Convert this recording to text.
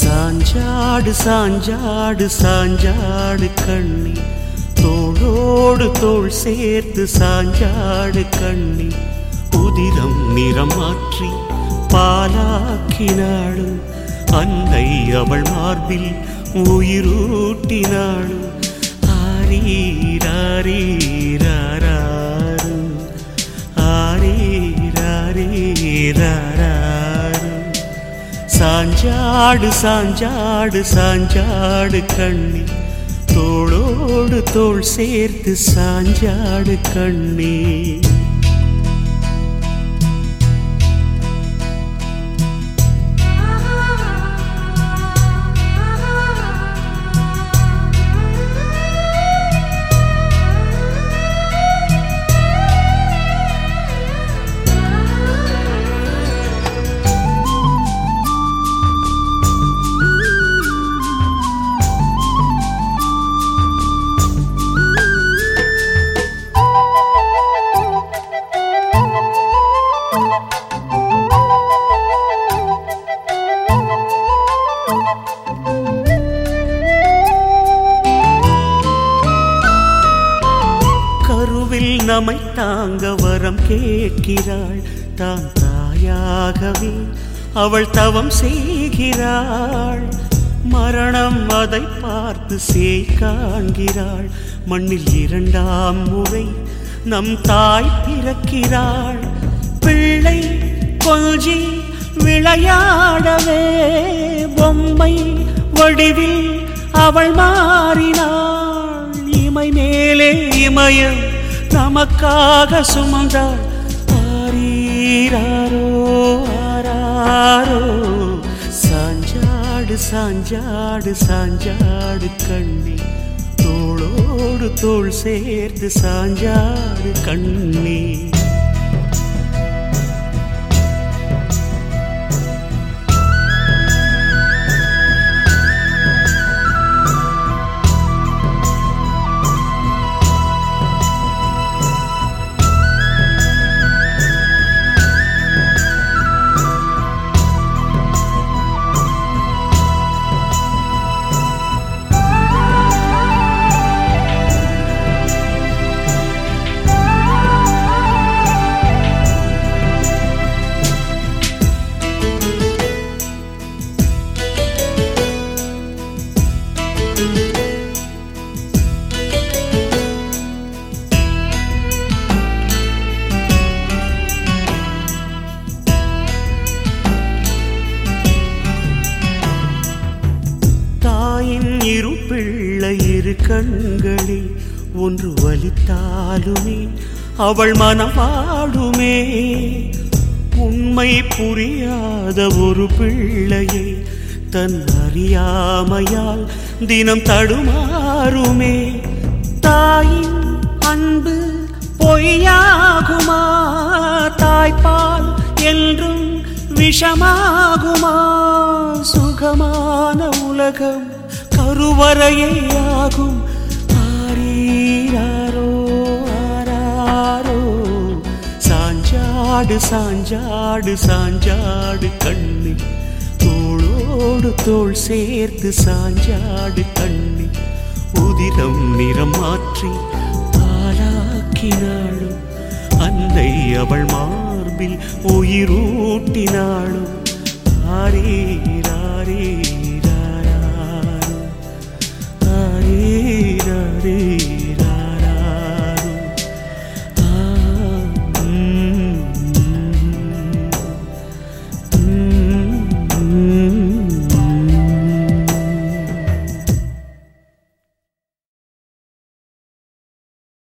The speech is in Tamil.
சாஞ்சாடு சாஞ்சாடு சாஞ்சாடு கண்ணி தோளோடு தோள் சேர்த்து சாஞ்சாடு கண்ணி உதிரம் நிறம் மாற்றி பாலாக்கினாளும் அன்னை அவள் மார்பில் உயிரூட்டினாளும் ஆரீராரீராராரு ஆரீராரீராராரு சாஞ்சாடு சாஞ்சாடு சாஞ்சாடு கண்ணி தோளோடு தோள் சேர்த்து சாஞ்சாடு கண்ணி நம்மை தாங்க வரம் கேட்கிறாள் தான் தாயாகவே அவள் தவம் செய்கிறாள் மரணம் அதை பார்த்து சேய் காண்கிறாள் மண்ணில் இரண்டாம் முறை நம் தாய் பிறக்கிறாள் பிள்ளை கொஞ்சி விளையாடவே பொம்மை வடிவில் அவள் மாறினாள் இமை மேலே இமயம் நமக்காக சுமந்தாள் ஆரீராரோ ஆராரோ சாஞ்சாடு சாஞ்சாடு சாஞ்சாடு கண்ணி தோளோடு தோள் சேர்த்து சாஞ்சாடு கண்ணி இரு பிள்ளை இரு கண்களில் ஒன்று வலித்தாலுமே அவள் மனம் வாடுமே உண்மை புரியாத ஒரு பிள்ளையை தன் அறியாமையால் தினம் தடுமாறுமே தாயின் அன்பு பொய்யாகுமா தாய்ப்பால் என்றும் விஷமாகுமா சுகமான உலகம் கருவறையே ஆகும் ஆரீராரோ ஆராரோ சாஞ்சாடு சாஞ்சாடு சாஞ்சாடு கண்ணி தோளோடு தோள் சேர்த்து சாஞ்சாடு கண்ணி உதிரம் நிறம் மாற்றி பாலாக்கினாளும் அன்னை அவள் மார்பில் உயிரூட்டினாளும் ஆரீராரே